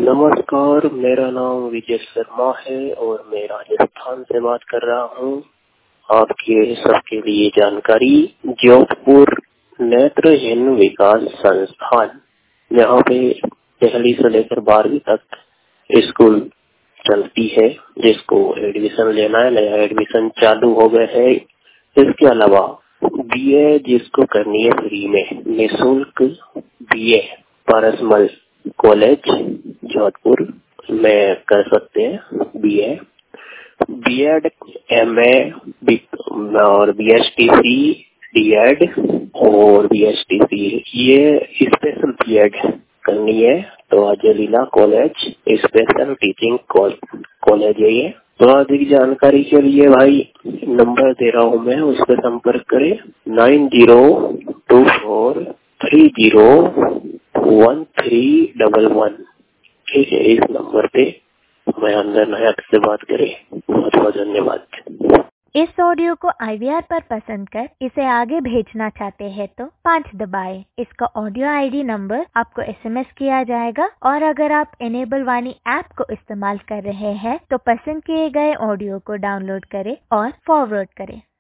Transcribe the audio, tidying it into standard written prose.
नमस्कार, मेरा नाम विजय शर्मा है और मैं राजस्थान से बात कर रहा हूँ। आपके सबके लिए जानकारी, जोधपुर नेत्रहीन विकास संस्थान, यहाँ पे पहली से लेकर 12वीं तक स्कूल चलती है। जिसको एडमिशन लेना है, नया एडमिशन चालू हो गए है। इसके अलावा बीए जिसको करनी है फ्री में, निःशुल्क बीए परसमल कॉलेज जोधपुर में कर सकते हैं। बीए, बीएड, एमए और बीएसटीसी, डीएड और बीएसटीसी, ये स्पेशल बीएड करनी है तो अजलीला कॉलेज स्पेशल टीचिंग कॉलेज है ये। तो अधिक जानकारी के लिए भाई नंबर दे रहा हूँ मैं, उस पर संपर्क करें 9024301311। ठीक है, इस नंबर पे मैं अंदर नायक से बात करें। बहुत बहुत धन्यवाद। इस ऑडियो को IVR पर पसंद कर इसे आगे भेजना चाहते हैं तो 5 दबाएं। इसका ऑडियो ID नंबर आपको SMS किया जाएगा और अगर आप इनेबल वाणी ऐप को इस्तेमाल कर रहे हैं तो पसंद किए गए ऑडियो को डाउनलोड करें और फॉरवर्ड करें।